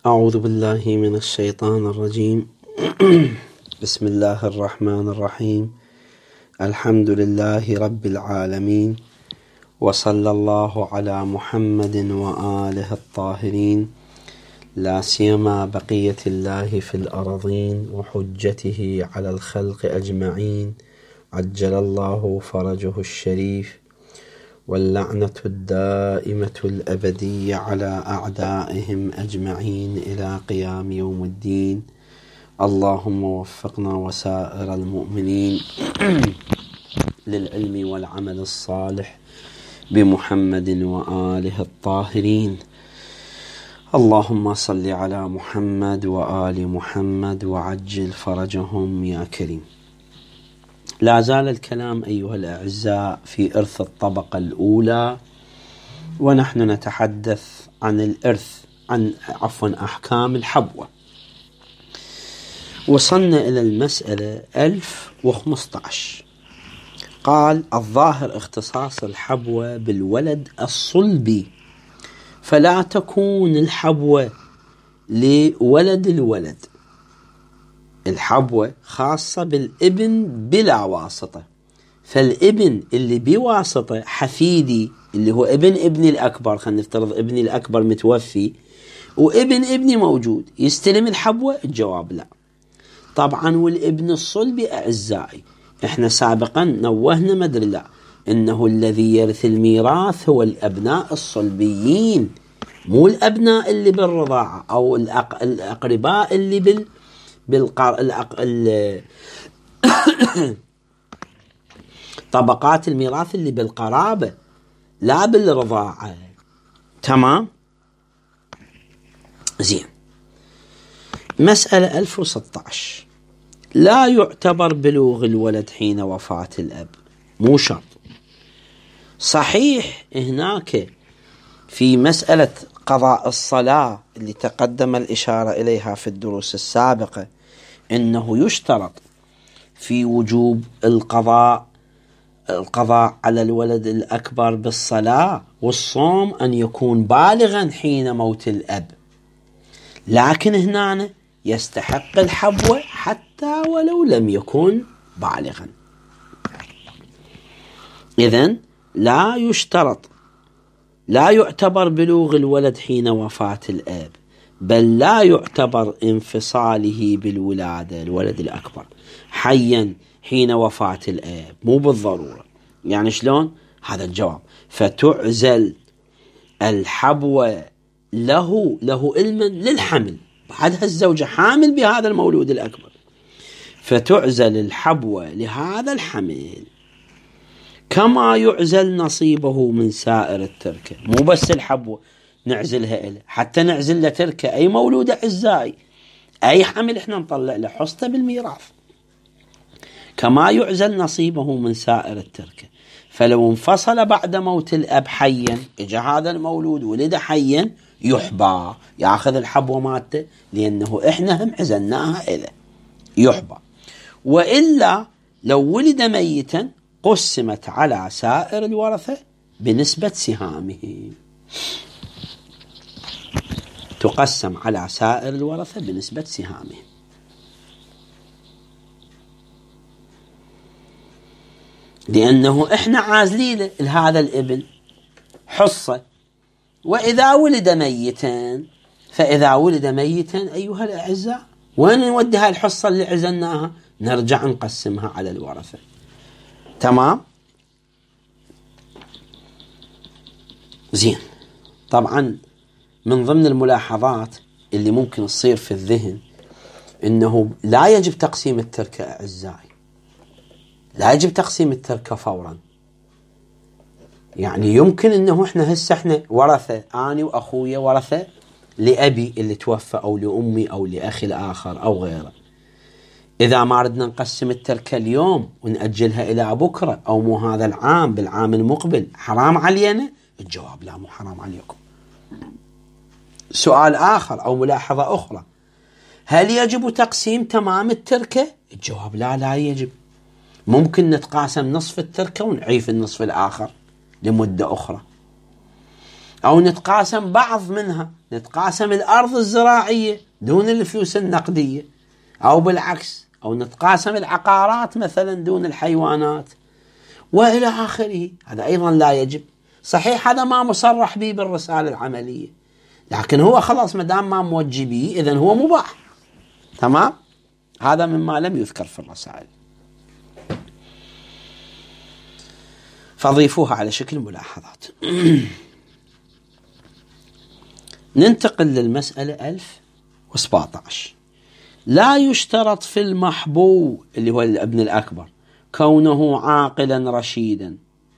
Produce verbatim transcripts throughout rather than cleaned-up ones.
أعوذ بالله من الشيطان الرجيم. بسم الله الرحمن الرحيم. الحمد لله رب العالمين، وصلى الله على محمد وآله الطاهرين، لا سيما بقية الله في الأرضين وحجته على الخلق أجمعين، عجل الله فرجه الشريف، واللعنة الدائمة الأبدية على أعدائهم أجمعين إلى قيام يوم الدين. اللهم وفقنا وسائر المؤمنين للعلم والعمل الصالح بمحمد وآله الطاهرين. اللهم صل على محمد وآل محمد وعجل فرجهم يا كريم. لا زال الكلام أيها الأعزاء في إرث الطبقة الأولى، ونحن نتحدث عن الإرث عن عفوا أحكام الحبوة. وصلنا إلى المسألة ألف وخمسة عشر. قال: الظاهر اختصاص الحبوة بالولد الصلبي، فلا تكون الحبوة لولد الولد. الحبوة خاصة بالابن بلا واسطة، فالابن اللي بواسطة حفيدي اللي هو ابن ابني الأكبر، خلينا نفترض ابني الأكبر متوفي وابن ابني موجود، يستلم الحبوة؟ الجواب لا. طبعا والابن الصلبي أعزائي احنا سابقا نوهنا مدري لا إنه الذي يرث الميراث هو الأبناء الصلبيين، مو الأبناء اللي بالرضاعة أو الأق... الأقرباء اللي بال بالقار الأق... ال... طبقات الميراث اللي بالقرابة لا بالرضاعة. تمام؟ زين. مسألة ألف وستة عشر. لا يعتبر بلوغ الولد حين وفاة الأب، مو شرط. صحيح هناك في مسألة قضاء الصلاة اللي تقدم الإشارة إليها في الدروس السابقة إنه يشترط في وجوب القضاء القضاء على الولد الأكبر بالصلاة والصوم أن يكون بالغا حين موت الأب، لكن هنا يستحق الحبوة حتى ولو لم يكن بالغا. إذن لا يشترط لا يعتبر بلوغ الولد حين وفاة الأب، بل لا يعتبر انفصاله بالولادة الولد الأكبر حيا حين وفاة الأب، مو بالضرورة. يعني شلون؟ هذا الجواب. فتعزل الحبوة له له علما للحمل، بعدها الزوجة حامل بهذا المولود الأكبر، فتعزل الحبوة لهذا الحمل كما يعزل نصيبه من سائر التركة. مو بس الحبوة نعزلها إله، حتى نعزل له تركة أي مولود أعزائي، أي حمل إحنا نطلع له حصته بالميراث، كما يعزل نصيبه من سائر التركة. فلو انفصل بعد موت الأب حيا، إجا هذا المولود ولد حيا، يحبى، يأخذ الحبوة مالته، لأنه إحنا هم عزلناها إله، يحبى. وإلا لو ولد ميتا قسمت على سائر الورثة بنسبة سهامه، تقسم على سائر الورثة بنسبة سهامه. لأنه إحنا عازلين لهذا الابن حصة. وإذا ولد ميتا فإذا ولد ميتا أيها الأعزاء، وين نوديها الحصة اللي عزلناها؟ نرجع نقسمها على الورثة. تمام؟ زين. طبعا من ضمن الملاحظات اللي ممكن تصير في الذهن إنه لا يجب تقسيم التركة أعزائي، لا يجب تقسيم التركة فورا. يعني يمكن إنه إحنا هسه إحنا ورثة، أنا وأخويا ورثة لأبي اللي توفى أو لأمي أو لأخي الآخر أو غيره. إذا ما ردنا نقسم التركة اليوم ونأجلها إلى بكرة أو مو هذا العام بالعام المقبل، حرام علينا؟ الجواب لا، مو حرام عليكم. سؤال آخر أو ملاحظة أخرى: هل يجب تقسيم تمام التركة؟ الجواب لا، لا يجب. ممكن نتقاسم نصف التركة ونعيف النصف الآخر لمدة أخرى. أو نتقاسم بعض منها، نتقاسم الأرض الزراعية دون الفلوس النقدية، أو بالعكس، أو نتقاسم العقارات مثلا دون الحيوانات وإلى آخره. هذا أيضا لا يجب. صحيح هذا ما مصرح به بالرسالة العملية، لكن هو خلاص ما دام ما موجه به إذن هو مباح. تمام؟ هذا مما لم يذكر في الرسائل، فضيفوها على شكل ملاحظات. ننتقل للمسألة ألف وسبعة عشر. لا يشترط في المحبو اللي هو الابن الأكبر كونه عاقلا رشيدا،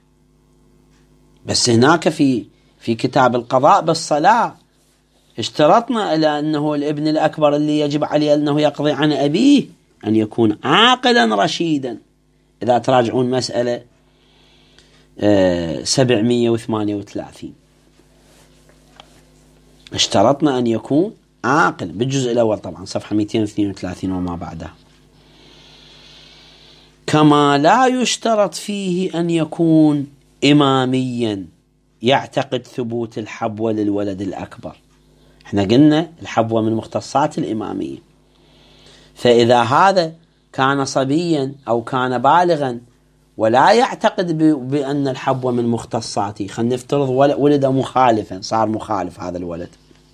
بس هناك في في كتاب القضاء بالصلاة اشترطنا إلى أنه الابن الأكبر اللي يجب عليه أنه يقضي عن أبيه أن يكون عاقلا رشيدا. إذا تراجعون مسألة سبعمائة وثمانية وثلاثين اشترطنا أن يكون عاقل بالجزء الأول، طبعا صفحة مئتين واثنين وثلاثين وما بعدها. كما لا يشترط فيه أن يكون إماميا يعتقد ثبوت الحبوة للولد الأكبر. احنا قلنا الحبوة من مختصات الإمامية، فإذا هذا كان صبيا أو كان بالغا ولا يعتقد بأن الحبوة من مختصاته، خلينا نفترض ولد مخالفا، صار مخالف هذا الولد،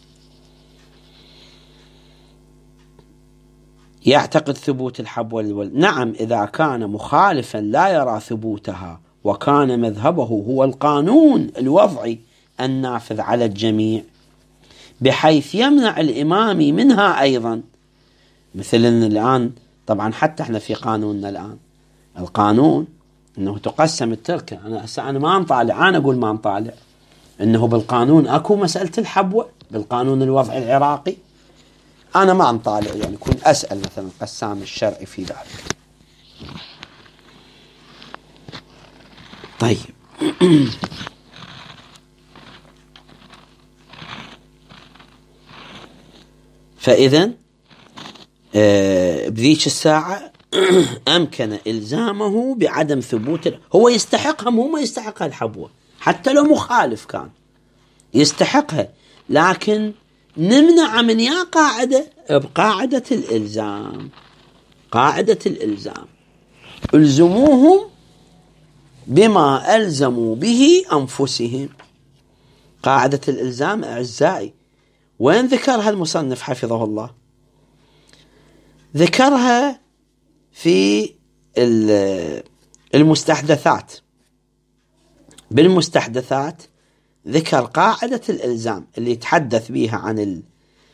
يعتقد ثبوت الحبوة للولد. نعم إذا كان مخالفا لا يرى ثبوتها وكان مذهبه هو القانون الوضعي النافذ على الجميع بحيث يمنع الإمامي منها أيضا. مثل الآن طبعا حتى احنا في قانوننا الآن القانون انه تقسم التركة. انا انا ما نطالع، انا اقول ما نطالع انه بالقانون اكو مسألة الحبوة بالقانون الوضعي العراقي، انا ما نطالع، يعني كنت اسأل مثلا القسام الشرعي في ذلك. طيب فإذا آه بذيك الساعة أمكن إلزامه بعدم ثبوت. هو يستحقها، مو ما يستحقها الحبوة، حتى لو مخالف كان يستحقها، لكن نمنع من يا قاعدة بقاعدة الإلزام. قاعدة الإلزام الزموهم بما ألزموا به أنفسهم. قاعدة الإلزام أعزائي وين ذكرها المصنف حفظه الله؟ ذكرها في المستحدثات. بالمستحدثات ذكر قاعدة الإلزام اللي يتحدث بها عن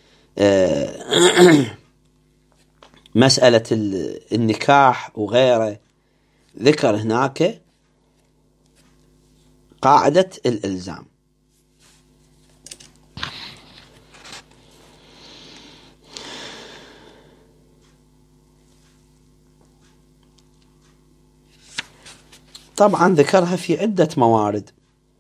مسألة النكاح وغيره. ذكر هناك قاعدة الإلزام. طبعا ذكرها في عدة موارد.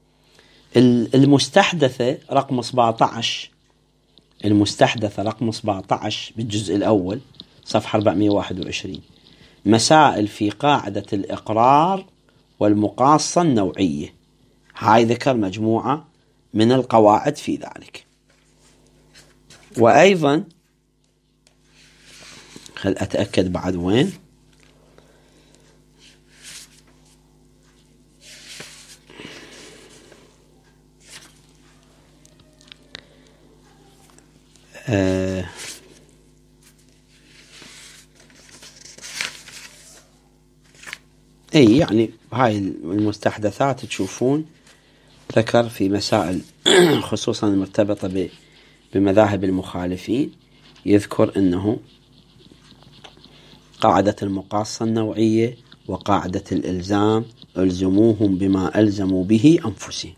المستحدثة رقم سبعة عشر، المستحدثة رقم سبعة عشر بالجزء الأول صفحة أربعمائة وواحد وعشرين، مسائل في قاعدة الإقرار والمقاصة النوعية. هاي ذكر مجموعة من القواعد في ذلك. وأيضا خل أتأكد بعد وين، آه اي يعني هاي المستحدثات تشوفون ذكر في مسائل خصوصا المرتبطة بمذاهب المخالفين، يذكر انه قاعدة المقاصة النوعية وقاعدة الإلزام الزموهم بما ألزموا به أنفسهم.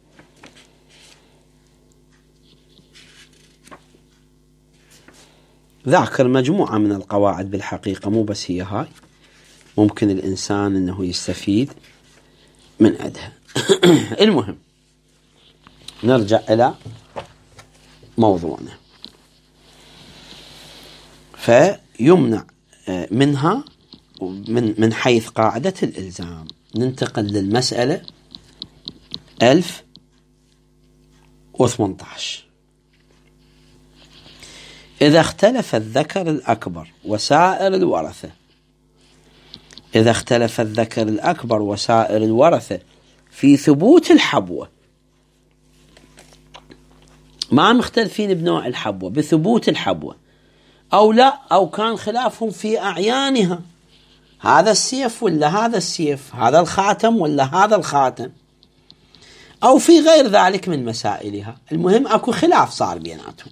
ذاكر مجموعة من القواعد بالحقيقة، مو بس هي هاي، ممكن الإنسان أنه يستفيد من عدها. المهم نرجع إلى موضوعنا. فيمنع منها من من حيث قاعدة الإلزام. ننتقل للمسألة ألف وثمانية عشر. إذا اختلف الذكر الأكبر وسائر الورثة إذا اختلف الذكر الأكبر وسائر الورثة في ثبوت الحبوة، ما مختلفين بنوع الحبوة، بثبوت الحبوة، أو لا، أو كان خلافهم في أعيانها، هذا السيف ولا هذا السيف، هذا الخاتم ولا هذا الخاتم، أو في غير ذلك من مسائلها، المهم أكو خلاف صار بيناتهم،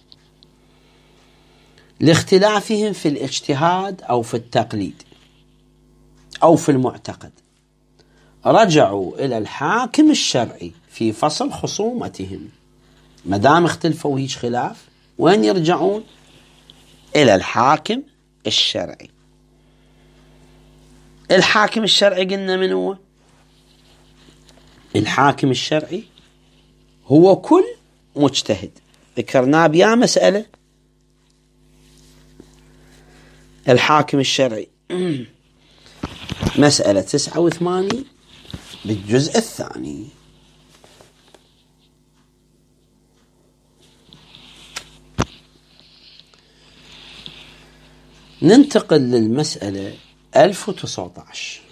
لاختلافهم في الاجتهاد أو في التقليد أو في المعتقد، رجعوا إلى الحاكم الشرعي في فصل خصومتهم. ما دام اختلفوا هيج خلاف، وين يرجعون؟ إلى الحاكم الشرعي. الحاكم الشرعي قلنا من هو؟ الحاكم الشرعي هو كل مجتهد، ذكرناه بيا مسألة. الحاكم الشرعي مسألة تسعة وثمانين بالجزء الثاني. ننتقل للمسألة ألف وتسعة عشر.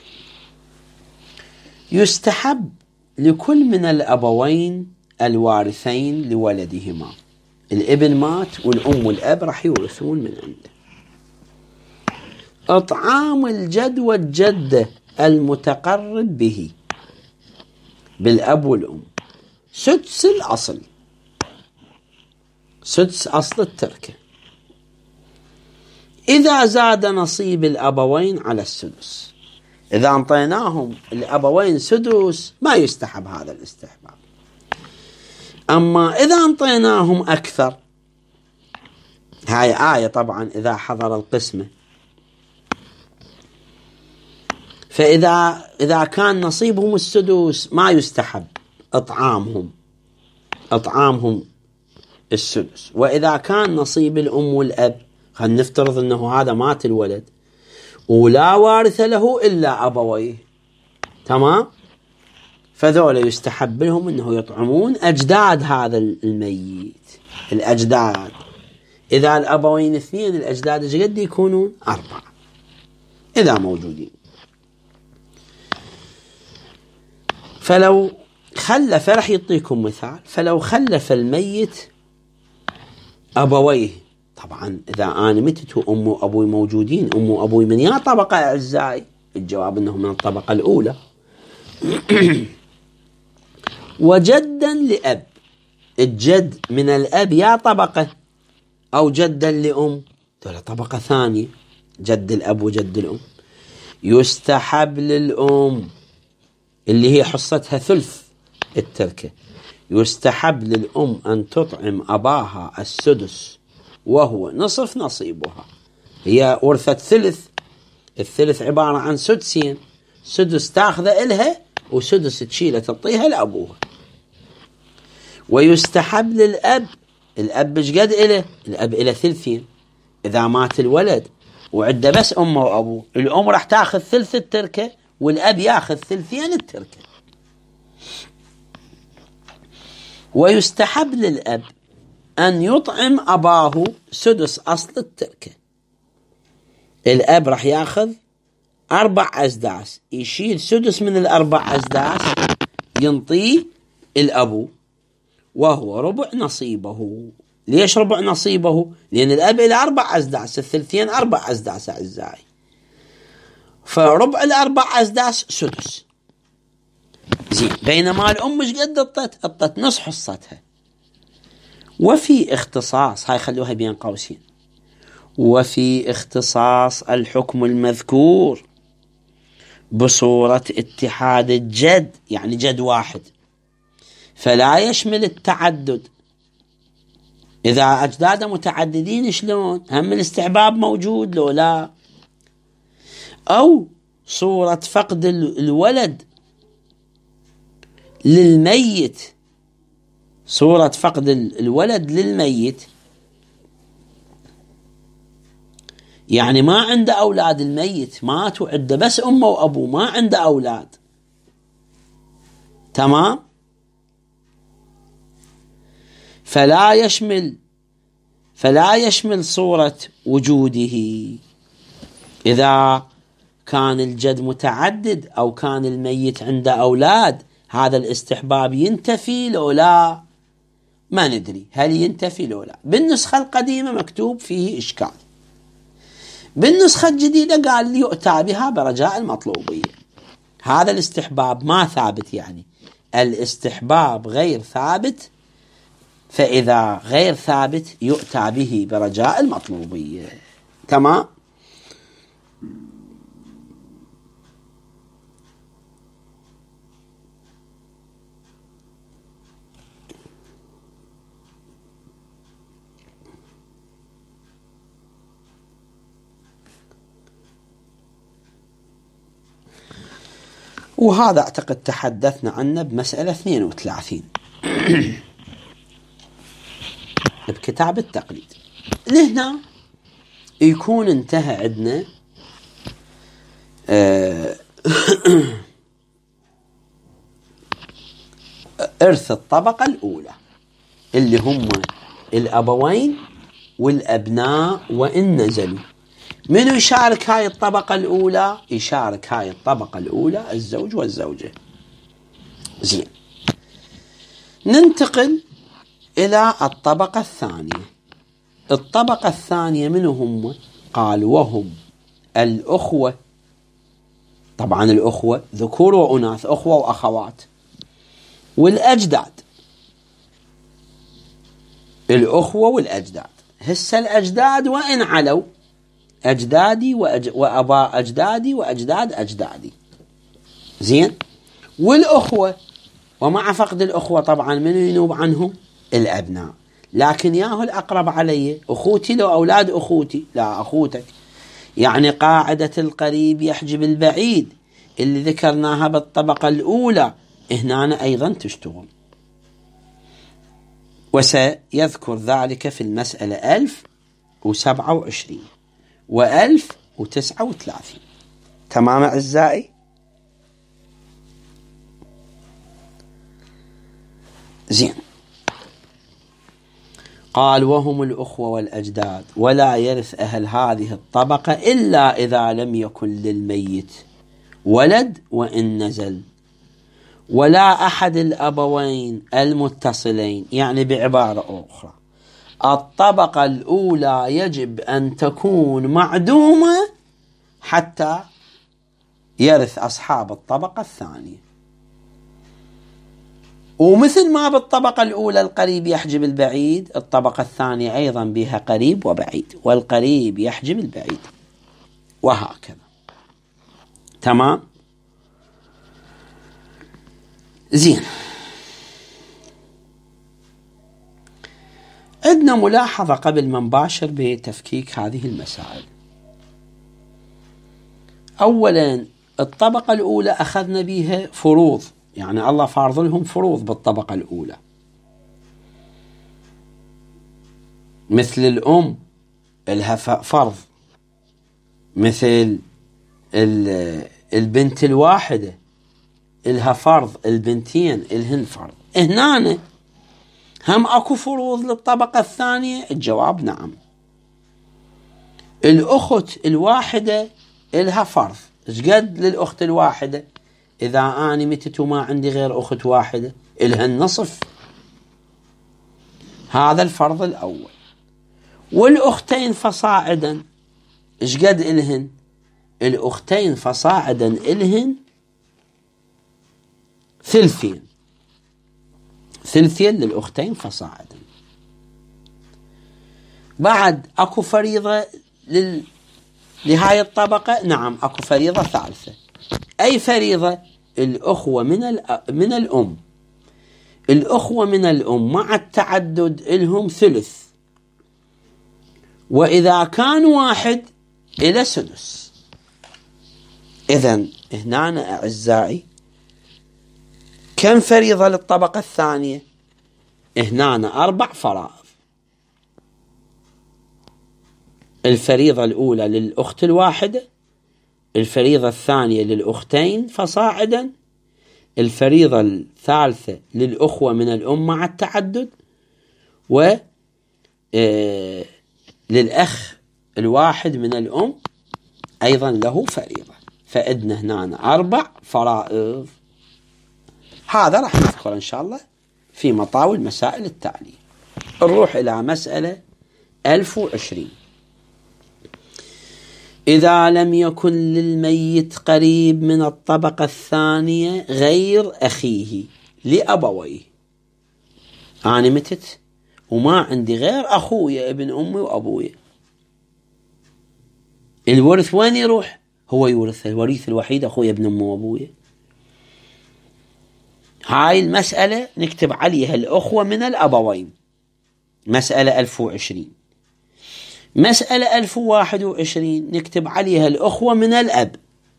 يستحب لكل من الأبوين الوارثين لولدهما، الابن مات والأم والأب راح يورثون من عنده، إطعام الجد والجدة المتقرب به بالأب والأم سدس الأصل، سدس أصل التركة، إذا زاد نصيب الأبوين على السدس. إذا أعطيناهم الأبوين سدس ما يستحب هذا الاستحباب، أما إذا أعطيناهم أكثر، هاي آية طبعا إذا حضر القسمة، فإذا إذا كان نصيبهم السدس ما يستحب إطعامهم إطعامهم السدس. وإذا كان نصيب الأم والأب، خلينا نفترض أنه هذا مات الولد ولا وارث له إلا أبويه، تمام، فذولا يستحب لهم أنه يطعمون أجداد هذا الميت، الأجداد. إذا الأبوين اثنين، الأجداد ايش قد يكونون؟ أربعة إذا موجودين. فلو خلف، رح يعطيكم مثال، فلو خلف الميت أبويه، طبعا إذا أنا متت وأم وأبوي موجودين، أم وأبوي من يا طبقة أعزائي؟ الجواب أنهم من الطبقة الأولى. وجدا لأب، الجد من الأب يا طبقة، أو جدا لأم دولة طبقة ثانية، جد الأب وجد الأم. يستحب للأم اللي هي حصتها ثلث التركة، يستحب للأم أن تطعم أباها السدس وهو نصف نصيبها. هي ورثت ثلث، الثلث عبارة عن سدسين، سدس تاخذه إلها وسدس تشيله تعطيها لأبوها. ويستحب للأب، الأب ايش قد إله؟ الأب إله ثلثين. إذا مات الولد وعنده بس أمه وأبوه، الأم راح تاخذ ثلث التركة والأب ياخذ ثلثين التركة. ويستحب للأب أن يطعم أباه سدس أصل التركة. الأب راح ياخذ أربع أسداس، يشيل سدس من الأربع أسداس ينطيه الأبو، وهو ربع نصيبه. ليش ربع نصيبه؟ لأن الأب إلى أربع أسداس، الثلثين أربع أسداس أعزائي، فربع الأربع أسداس سدس. زين، بينما الأم مش قد اطت اطت نص حصتها. وفي اختصاص، هاي خلوها بين قوسين، وفي اختصاص الحكم المذكور بصورة اتحاد الجد، يعني جد واحد، فلا يشمل التعدد. إذا أجداد متعددين شلون؟ هم الاستحباب موجود لو لا؟ أو صورة فقد الولد للميت، صورة فقد الولد للميت، يعني ما عنده أولاد، الميت مات وعنده بس أمه وأبوه، ما عنده أولاد، تمام؟ فلا يشمل فلا يشمل صورة وجوده. إذا كان الجد متعدد أو كان الميت عنده أولاد، هذا الاستحباب ينتفي لو لا؟ ما ندري هل ينتفي لو لا. بالنسخة القديمة مكتوب فيه إشكال، بالنسخة الجديدة قال يؤتى بها برجاء المطلوبية. هذا الاستحباب ما ثابت، يعني الاستحباب غير ثابت، فإذا غير ثابت يؤتى به برجاء المطلوبية. تمام. وهذا أعتقد تحدثنا عنه بمسألة اثنين وثلاثين بكتاب التقليد. لهنا يكون انتهى عندنا إرث الطبقة الأولى اللي هم الأبوين والأبناء وإن نزلوا. منو يشارك هاي الطبقة الأولى؟ يشارك هاي الطبقة الأولى الزوج والزوجة. زين، ننتقل إلى الطبقة الثانية. الطبقة الثانية منو هم؟ قال وهم الأخوة. طبعا الأخوة ذكور وأناث، أخوة وأخوات. والأجداد، الأخوة والأجداد. هسه الأجداد وإن علوا، أجدادي وأج... وأباء أجدادي وأجداد أجدادي. زين. والأخوة، ومع فقد الأخوة طبعا من ينوب عنهم؟ الأبناء. لكن ياهو الأقرب علي أخوتي لو أولاد أخوتي، لا أخوتك. يعني قاعدة القريب يحجب البعيد اللي ذكرناها بالطبقة الأولى هنا أيضا تشتغل، وسيذكر ذلك في المسألة ألف وسبعة وعشرين وألف وتسعة وثلاثين. تمام أعزائي؟ زين. قال وهم الأخوة والأجداد ولا يرث أهل هذه الطبقة إلا إذا لم يكن للميت ولد وإن نزل، ولا أحد الأبوين المتصلين. يعني بعبارة أخرى الطبقة الأولى يجب أن تكون معدومة حتى يرث أصحاب الطبقة الثانية. ومثل ما بالطبقة الأولى القريب يحجب البعيد، الطبقة الثانية أيضا بها قريب وبعيد، والقريب يحجب البعيد، وهكذا. تمام. زين. عندنا ملاحظة قبل ما نباشر بتفكيك هذه المسائل. أولا الطبقة الأولى أخذنا بها فروض، يعني الله فارض لهم فروض بالطبقة الأولى، مثل الأم لها فرض، مثل البنت الواحدة لها فرض، البنتين لهن فرض. هنا هم أكو فروض للطبقة الثانية؟ الجواب نعم. الأخت الواحدة لها فرض. إيش قد للأخت الواحدة؟ إذا أنا متت وما عندي غير أخت واحدة إلها النصف. هذا الفرض الأول. والأختين فصاعدا إيش قد إلهن؟ الأختين فصاعدا إلهن ثلثين، ثلثين للأختين فصاعدا. بعد أكو فريضة لل... لهاي الطبقة؟ نعم أكو فريضة ثالثة. أي فريضة؟ الأخوة من, ال... من الأم. الأخوة من الأم مع التعدد إلهم ثلث، وإذا كان واحد إلى سدس. إذن هنا أعزائي كم فريضة للطبقة الثانية؟ هنا أربع فرائض. الفريضة الأولى للأخت الواحدة، الفريضة الثانية للأختين فصاعدا، الفريضة الثالثة للأخوة من الأم مع التعدد، و آه للأخ الواحد من الأم أيضا له فريضة. فإدنا هنا أربع فرائض. هذا راح نذكر إن شاء الله في مطاول مسائل التعليم. نروح إلى مسألة ألف وعشرين. إذا لم يكن للميت قريب من الطبقة الثانية غير أخيه لأبويه، أنا متت وما عندي غير أخويا ابن أمي وأبويا، الورث وين يروح؟ هو يورث، الوريث الوحيد أخويا ابن أمي وأبويا. هاي المسألة نكتب عليها الأخوة من الأبوين، مسألة ألف وعشرين. مسألة ألف وواحد وعشرين نكتب عليها الأخوة من الأب.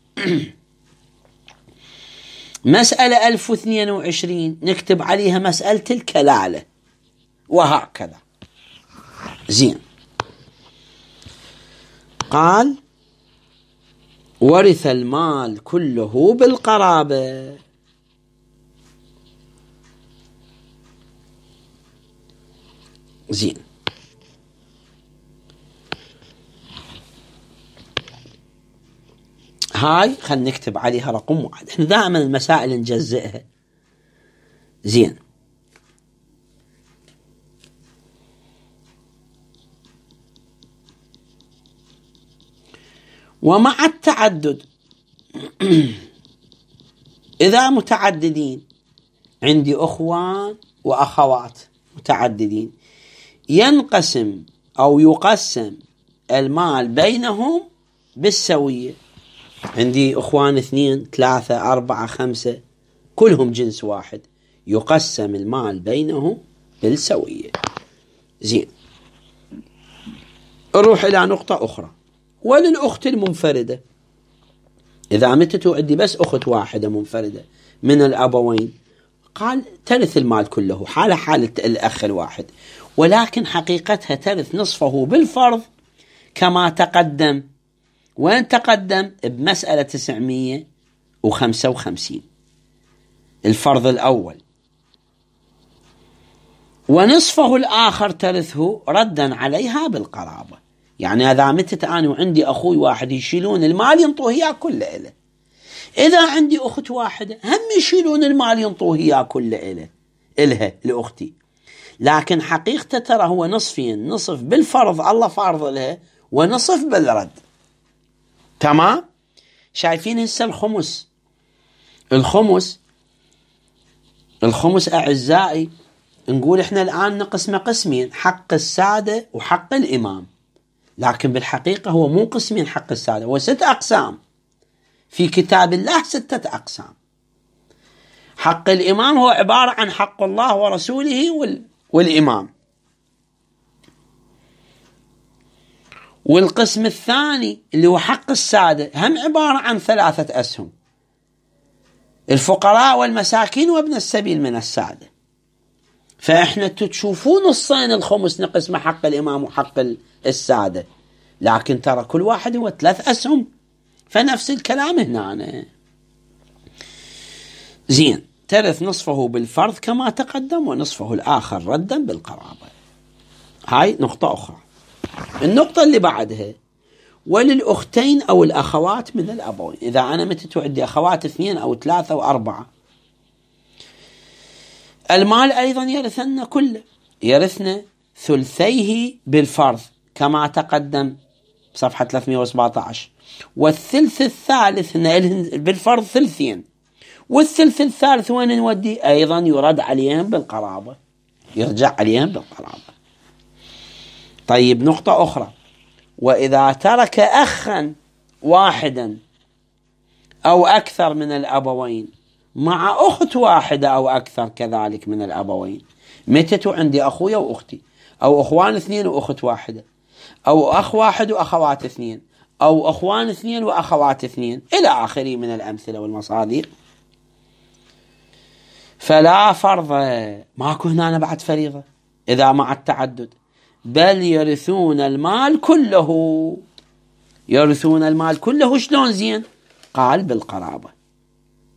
مسألة ألف واثنين وعشرين نكتب عليها مسألة الكلالة، وهكذا. زين. قال ورث المال كله بالقرابة. زين. هاي خلينا نكتب عليها رقم واحد. احنا دائما المسائل نجزئها. زين. ومع التعدد إذا متعددين، عندي أخوان وأخوات متعددين، ينقسم أو يقسم المال بينهم بالسوية. عندي أخوان اثنين ثلاثة أربعة خمسة كلهم جنس واحد، يقسم المال بينهم بالسوية. زين. نروح إلى نقطة أخرى. وللأخت المنفردة، إذا متت عندي بس أخت واحدة منفردة من الأبوين، قال ترث المال كله حالة حالة الأخ الواحد، ولكن حقيقتها ترث نصفه بالفرض كما تقدم. وين تقدم؟ بمسألة تسعمية وخمسة وخمسين، الفرض الأول. ونصفه الآخر ترثه ردا عليها بالقرابة. يعني إذا متت أنا وعندي أخوي واحد يشيلون المال ينطوه إياه كله إله. إذا عندي أخت واحدة هم يشيلون المال ينطوه إياه كله إله إلها لأختي، لكن حقيقته ترى هو نصفين، نصف بالفرض الله فارض لها، ونصف بالرد. تمام؟ شايفين هسه الخمس الخمس الخمس أعزائي، نقول إحنا الآن نقسم قسمين، حق السادة وحق الإمام، لكن بالحقيقة هو مو قسمين حق السادة، هو ست أقسام في كتاب الله، ستة أقسام. حق الإمام هو عبارة عن حق الله ورسوله وال... والإمام. والقسم الثاني اللي هو حق السادة هم عبارة عن ثلاثة أسهم، الفقراء والمساكين وابن السبيل من السادة. فإحنا تشوفون الصين الخمس نقسم حق الإمام وحق السادة، لكن ترى كل واحد هو ثلاث أسهم، فنفس الكلام هنا. زين. ترث نصفه بالفرض كما تقدم، ونصفه الآخر ردا بالقرابة. هاي نقطة أخرى. النقطة اللي بعدها وللأختين أو الأخوات من الأبوين. إذا أنا متت عندي أخوات اثنين أو ثلاثة وأربعة، المال أيضا يرثن كله، يرثن ثلثيه بالفرض كما تقدم صفحة ثلاثمئة وسبعة عشر، والثلث الثالث بالفرض ثلثين، والثلث الثالث وين نودي؟ أيضا يرد عليهم بالقرابة، يرجع عليهم بالقرابة. طيب نقطة أخرى، وإذا ترك أخا واحدا أو أكثر من الأبوين مع أخت واحدة أو أكثر كذلك من الأبوين، متت عندي أخويا وأختي، أو أخوان اثنين وأخت واحدة، أو أخ واحد وأخوات اثنين، أو أخوان اثنين وأخوات اثنين إلى آخره من الأمثلة والمصادر، فلا فرض، ماكو هنا بعد فريضة إذا مع التعدد، بل يرثون المال كله. يرثون المال كله شلون؟ زين. قال بالقرابة،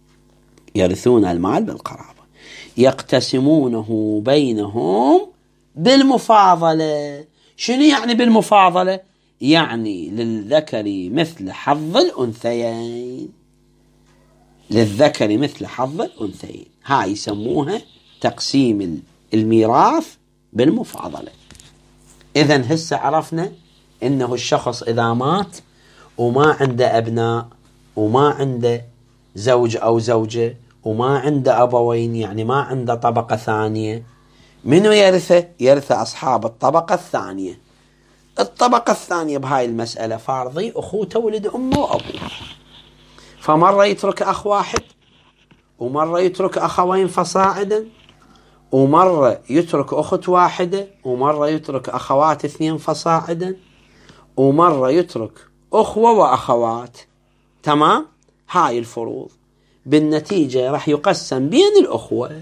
يرثون المال بالقرابة، يقتسمونه بينهم بالمفاضلة. شنو يعني بالمفاضلة؟ يعني للذكر مثل حظ الأنثيين، للذكر مثل حظ الأنثيين. هاي يسموها تقسيم الميراث بالمفاضلة. إذن هسه عرفنا إنه الشخص إذا مات وما عنده أبناء وما عنده زوج أو زوجة وما عنده أبوين، يعني ما عنده طبقة ثانية، منو يرثه؟ يرثه أصحاب الطبقة الثانية. الطبقة الثانية بهاي المسألة فارضي أخوته ولد أمه وأبوه، فمرة يترك أخ واحد، ومرة يترك أخوين فصاعدا، ومرة يترك أخت واحدة، ومرة يترك أخوات اثنين فصاعدا، ومرة يترك أخوة وأخوات. تمام؟ هاي الفروض بالنتيجة راح يقسم بين الأخوة،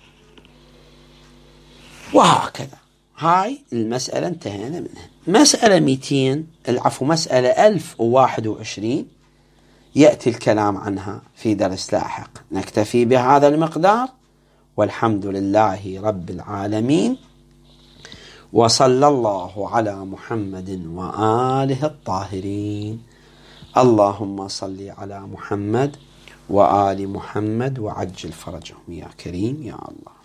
وهكذا. هاي المسألة انتهينا منها. مسألة مئتين العفو مسألة ألف وواحد وعشرين يأتي الكلام عنها في درس لاحق. نكتفي بهذا المقدار، والحمد لله رب العالمين، وصلى الله على محمد وآله الطاهرين. اللهم صل على محمد وآل محمد وعجل فرجهم يا كريم يا الله.